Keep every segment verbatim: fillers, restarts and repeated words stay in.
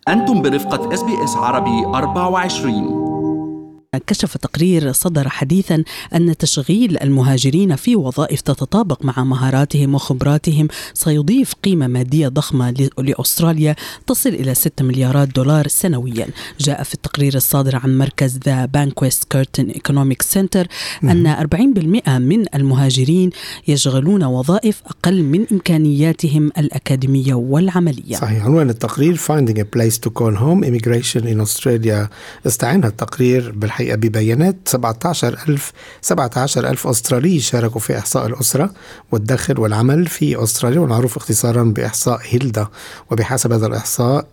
أنتم برفقة إس بي إس عربي أربعة وعشرين. كشف تقرير صدر حديثا أن تشغيل المهاجرين في وظائف تتطابق مع مهاراتهم وخبراتهم سيضيف قيمة مادية ضخمة لأستراليا تصل إلى ستة مليارات دولار سنويا. جاء في التقرير الصادر عن مركز ذا بانكويست كيرتن إيكونوميك سنتر أن أربعين بالمئة من المهاجرين يشغلون وظائف أقل من إمكانياتهم الأكاديمية والعملية. صحيح. عنوان التقرير Finding a place to call home Immigration in Australia. استعان التقرير بالحقيقة ببيانات سبعة عشر ألف سبعة عشر ألف أسترالي شاركوا في إحصاء الأسرة والدخل والعمل في أستراليا، والمعروف اختصارا بإحصاء هيلدا. وبحسب هذا الإحصاء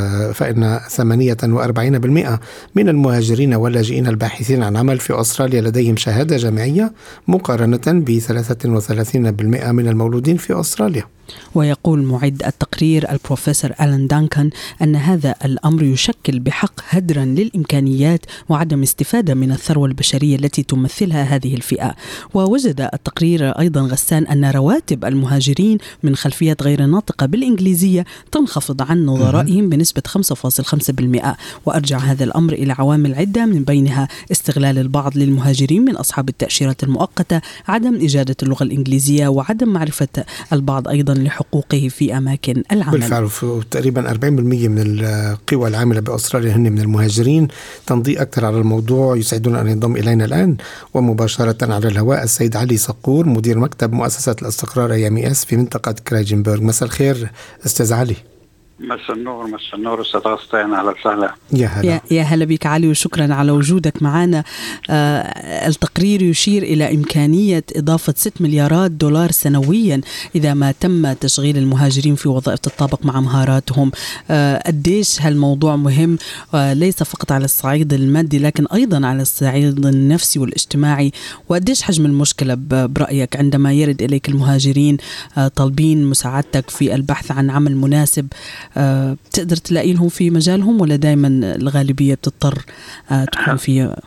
فإن ثمانية وأربعين بالمئة من المهاجرين واللاجئين الباحثين عن عمل في أستراليا لديهم شهادة جامعية، مقارنة ب ثلاثة وثلاثين بالمئة من المولودين في أستراليا. ويقول معد التقرير البروفيسور ألان دانكن أن هذا الأمر يشكل بحق هدرا للإمكانيات وعدم استفادة من الثروة البشرية التي تمثلها هذه الفئة. ووجد التقرير أيضا غسان أن رواتب المهاجرين من خلفيات غير ناطقة بالإنجليزية تنخفض عن نظرائهم بنسبة خمسة فاصلة خمسة بالمئة. وأرجع هذا الأمر إلى عوامل عدة، من بينها استغلال البعض للمهاجرين من أصحاب التأشيرات المؤقتة، عدم إجادة اللغة الإنجليزية، وعدم معرفة البعض أيضا لحقوقه في أماكن العمل. بالفعل تقريبا أربعين بالمئة من القوى العاملة بأستراليا هن من المهاجرين. تنضيء أكثر على الموضوع يسعدنا أن ينضم إلينا الآن ومباشرة على الهواء السيد علي صقور، مدير مكتب مؤسسة الاستقرار أيام إس في منطقة كرايجنبرغ. مساء الخير أستاذ علي. مساء النور. مساء النور أستاذ غسان، على وسهلا. يا هلا يا هلا بك علي، وشكرا على وجودك معنا. آه التقرير يشير إلى إمكانية إضافة ستة مليارات دولار سنويا إذا ما تم تشغيل المهاجرين في وظائف تتطابق مع مهاراتهم. آه قديش هالموضوع مهم، آه ليس فقط على الصعيد المادي لكن أيضا على الصعيد النفسي والاجتماعي. وقديش حجم المشكلة برأيك عندما يرد إليك المهاجرين آه طالبين مساعدتك في البحث عن عمل مناسب؟ أه بتقدر تلاقي لهم في مجالهم ولا دايما الغالبية بتضطر أه تكون في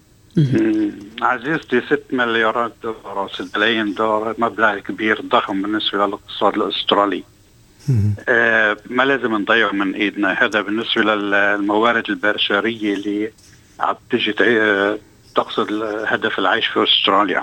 عزيزتي ستة مليارات دولار أو ستة ملايين دولار مبلغ كبير ضخم بالنسبة للاقتصاد الأسترالي. أه ما لازم نضيعه من إيدنا. هذا بالنسبة للموارد البشرية اللي عم تجي تقصد هدف العيش في أستراليا.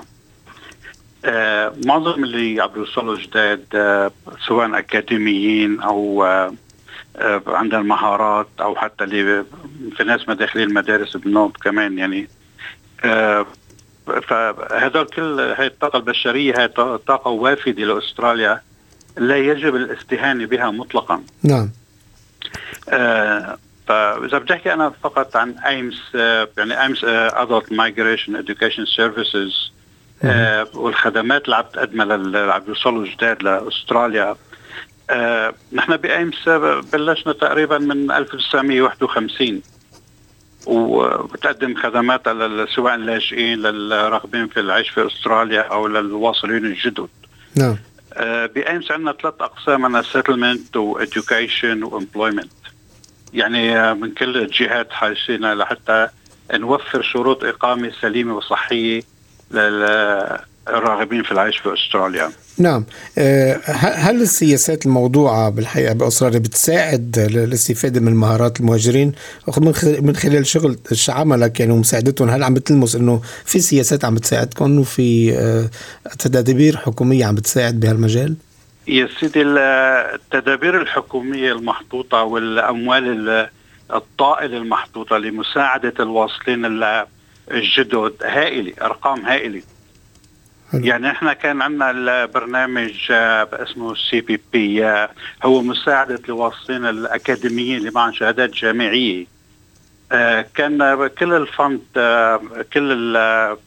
أه معظم اللي عم يوصلوا جداد أه سواء أكاديميين أو أه عندنا مهارات أو حتى اللي في ناس مداخلين المدارس بنوب كمان يعني. آه فهذا كل هاي الطاقة البشرية هاي طاقة وافدة لأستراليا لا يجب الاستهانة بها مطلقا. نعم. آه فإذا بدي أحكي أنا فقط عن أيمس آه يعني أيمس آه Adult Migration Education Services آه والخدمات اللي عم تقدمها اللي عم يوصلوا جداد لأستراليا. آه، نحن بأيمس بلشنا تقريبا من ألف وتسعمية وواحد وخمسين وبتقدم خدمات سواء اللاجئين للراغبين في العيش في أستراليا أو للواصلين الجدد. نعم. آه، بأيمس عندنا ثلاث أقسام، عندنا settlement و education و employment. يعني آه، من كل الجهات حريصين لحتى نوفر شروط إقامة سليمة وصحية للراغبين في العيش في أستراليا. نعم. هل السياسات الموضوعة بالحقيقة بأستراليا بتساعد الاستفادة من مهارات المهاجرين من خلال شغل عملك يعني ومساعدتهم؟ هل عم بتلمس إنه في سياسات عم بتساعدكم وفي تدابير حكومية عم بتساعد بهالمجال؟ يا سيدي التدابير الحكومية المحطوطة والأموال الطائلة المحطوطة لمساعدة الواصلين الجدد هائلة، أرقام هائلة. يعني احنا كان عندنا البرنامج اسمه سي بي بي، هو مساعدة الواصلين الأكاديميين اللي معهم شهادات جامعية. كان كل الفند كل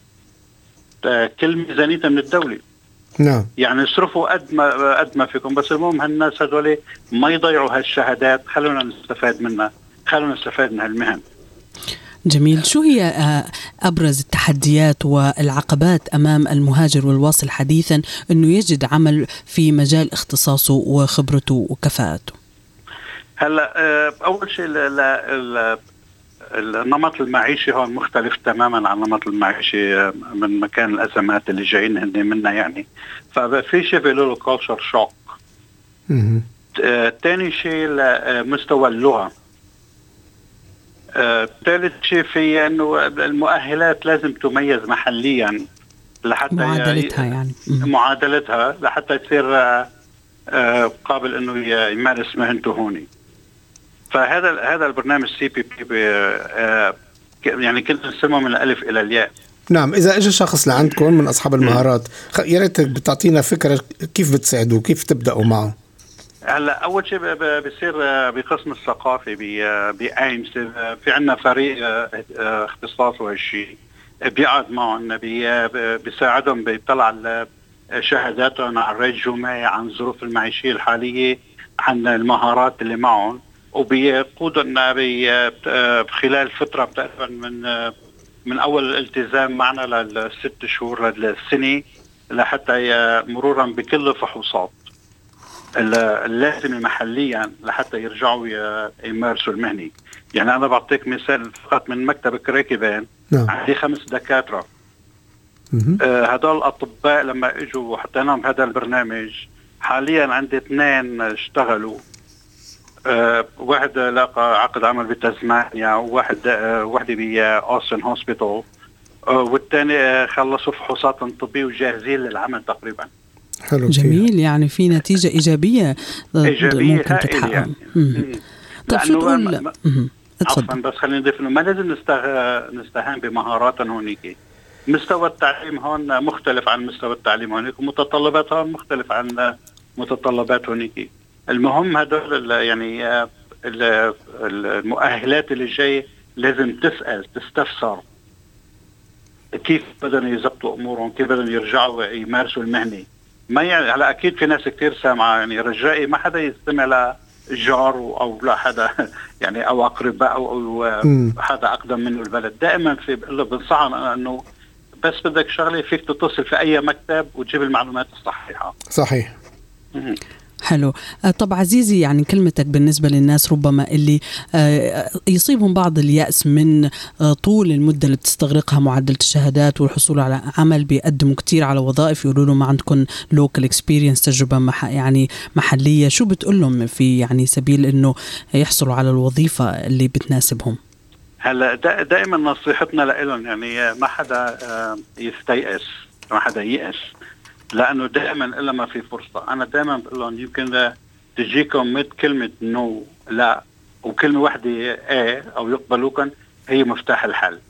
كل ميزانيته من الدولة. نعم. يعني يصرفوا قد ما قد ما فيكم، بس المهم هالناس هذول ما يضيعوا هالشهادات، خلونا نستفاد منها، خلونا نستفاد من هالمهن. جميل. شو هي أبرز التحديات والعقبات أمام المهاجر والواصل حديثا أنه يجد عمل في مجال اختصاصه وخبرته وكفاءته؟ هلا أول شيء النمط المعيشي هون مختلف تماما عن النمط المعيشي من مكان الأزمات اللي جايين هن منها يعني. ففي شيء بيقولوا له culture shock. تاني شيء مستوى اللغة. آه، ثالث شيء في انه المؤهلات لازم تميز محليا لحتى معادلتها يعني معادلتها لحتى يصير آه، آه، قابل انه يمارس مهنته هوني. فهذا هذا البرنامج سي بي بي آه، يعني كنت نسمه من الالف الى الياء. نعم، إذا إجا شخص لعندكم من أصحاب المهارات، يا ريت بتعطينا فكرة كيف بتساعدوه، كيف تبدأوا معه. هلا أول شيء بيصير بقسم الثقافي بأيمس في عنا فريق اختصاص وهالشيء بيقعد معهم، بيساعدهم بيطلع على شهاداتهم عن الرأي الجمعي، عن الظروف المعيشية الحالية، عن المهارات اللي معهم، وبيقودهم خلال فترة تقريبا من من أول الالتزام معنا للست شهور للسنة، لحتى مرورا بكل الفحوصات اللازمة محليا لحتى يرجعوا يمارسوا المهنة. يعني أنا بعطيك مثال فقط من مكتب كريكيبان. نعم. عندي خمس دكاترة. آه هدول الأطباء لما إجوا حطيناهم بهذا البرنامج، حاليا عندي اثنين اشتغلوا. آه واحد لاقى عقد عمل بتزمانيا، وواحد آه واحدة بأوستن هوسبيتال، آه والثاني آه خلصوا فحوصاتهم الطبية وجاهزين للعمل تقريبا. حلو. جميل، يعني في نتيجة إيجابية, إيجابية ممكن تتحقق. يعني. طيب شو تقول؟ عفوا بس خلينا نضيف إنه ما لازم نسته... نستهان بمهاراتنا هونيك. مستوى التعليم هون مختلف عن مستوى التعليم هونيك، ومتطلبات هون مختلف عن متطلبات هونيك. المهم هدول يعني المؤهلات اللي جاي لازم تسأل تستفسر كيف بدهم يزبطوا أمورهم، كيف بدهم يرجعوا يمارسوا المهنة. ما يعني على أكيد في ناس كتير سامعة، يعني رجائي ما حدا يستمع لجار أو لا حدا يعني أو أقرباء أو, أو حدا أقدم منه البلد. دائما في بنصحن أنه بس بدك شغلة فيك تتصل في أي مكتب وتجيب المعلومات الصحيحة. صحيح. م- حلو. طب عزيزي، يعني كلمتك بالنسبة للناس ربما اللي يصيبهم بعض اليأس من طول المدة اللي بتستغرقها معدلة الشهادات والحصول على عمل، بيقدموا كتير على وظائف، يقولوا لهم ما عندكم local experience، تجربة مح يعني محلية، شو بتقول لهم في يعني سبيل إنه يحصلوا على الوظيفة اللي بتناسبهم؟ هلا دائما نصيحتنا لهم يعني ما حدا يستيأس، ما حدا ييأس، لأنه دائما إلا ما في فرصة. أنا دائما بقول لهم يمكن تجيكم مت كلمة نو لا وكلمة واحدة ايه أو يقبلوكم هي مفتاح الحل.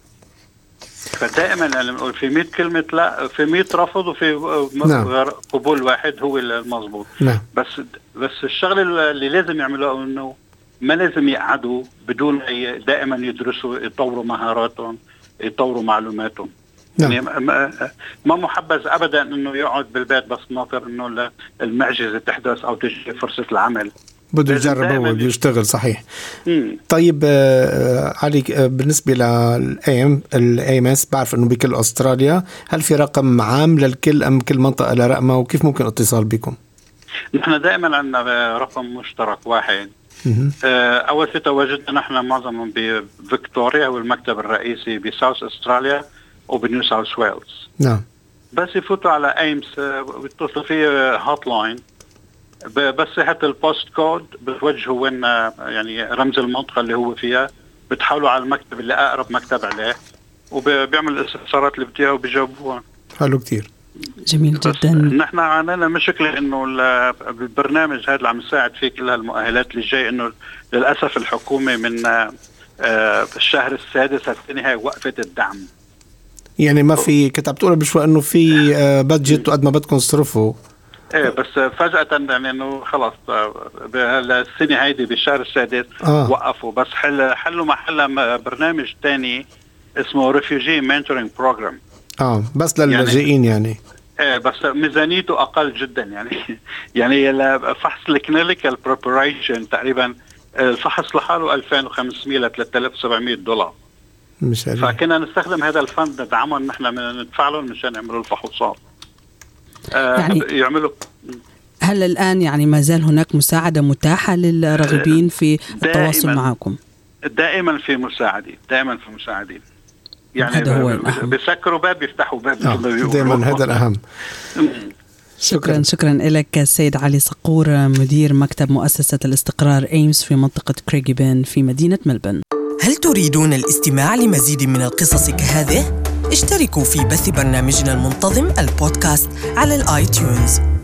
فدائما أنا بقول في مية كلمة لا، في مية رفض وفي نعم. قبول واحد هو المضبوط. نعم. بس بس الشغلة اللي لازم يعملوها إنه ما لازم يقعدوا بدون دائما يدرسوا، يطوروا مهاراتهم، يطوروا معلوماتهم. نعم. يعني ما محبذ أبدا أنه يقعد بالبيت بس ناطر أنه المعجزة تحدث أو تجي فرصة العمل. بده يجرب أول بده يشتغل. صحيح. مم. طيب آه علي، آه بالنسبة للأيم الأيمس بعرف أنه بكل أستراليا، هل في رقم عام للكل أم كل منطقة لرقمها، وكيف ممكن اتصال بكم؟ نحن دائما عندنا رقم مشترك واحد. آه أول شيء تواجدنا نحن معظمهم بفيكتوريا والمكتب الرئيسي بساوث أستراليا وبنيو ساوث ويلز. نعم. بس يفوتوا على ايمس بيتصلوا فيه هوت لاين، بس يحط البوست كود بتوجهوا وين يعني رمز المنطقة اللي هو فيها، بتحولوا على المكتب اللي أقرب مكتب عليه وبيعمل الاستفسارات اللي بديها وبيجاوبوها. حلو كتير. جميل جدا. نحن عندنا مشكلة إنه البرنامج هذا اللي عم يساعد فيه كل هالمؤهلات اللي جاي، إنه للأسف الحكومة من الشهر السادس السنة هاي وقفت الدعم. يعني ما في، كنت عم تقول بشوي انه في بادجت وقد ما بدكم تصرفوا. ايه بس فجأة يعني انه خلص بهالسنة هيدي بالشهر السادس آه. وقفوا، بس حل حلوا محلها برنامج تاني اسمه ريفيوجي مينتورينج بروجرام. اه بس للاجئين يعني, يعني. ايه بس ميزانيته اقل جدا يعني يعني فحص الكلينيكال بريباريشن تقريبا الفحص لحاله ألفين وخمسمية ل ثلاثة آلاف وسبعمية دولار. مش فكنا نستخدم هذا الفند ندعمهم نحن من ندفع لهم مشان يعملوا الفحوصات. آه يعني يعملوا. هل الآن يعني ما زال هناك مساعدة متاحة للراغبين في التواصل معكم؟ دائما في مساعدة، دائما في مساعدين. يعني بيسكروا باب يفتحوا باب. آه دائما هذا الأهم. شكرا شكرا لك سيد علي صقور، مدير مكتب مؤسسة الاستقرار ايمس في منطقة كريغيبان في مدينة ملبن. هل تريدون الاستماع لمزيد من القصص كهذه؟ اشتركوا في بث برنامجنا المنتظم البودكاست على الآي تيونز.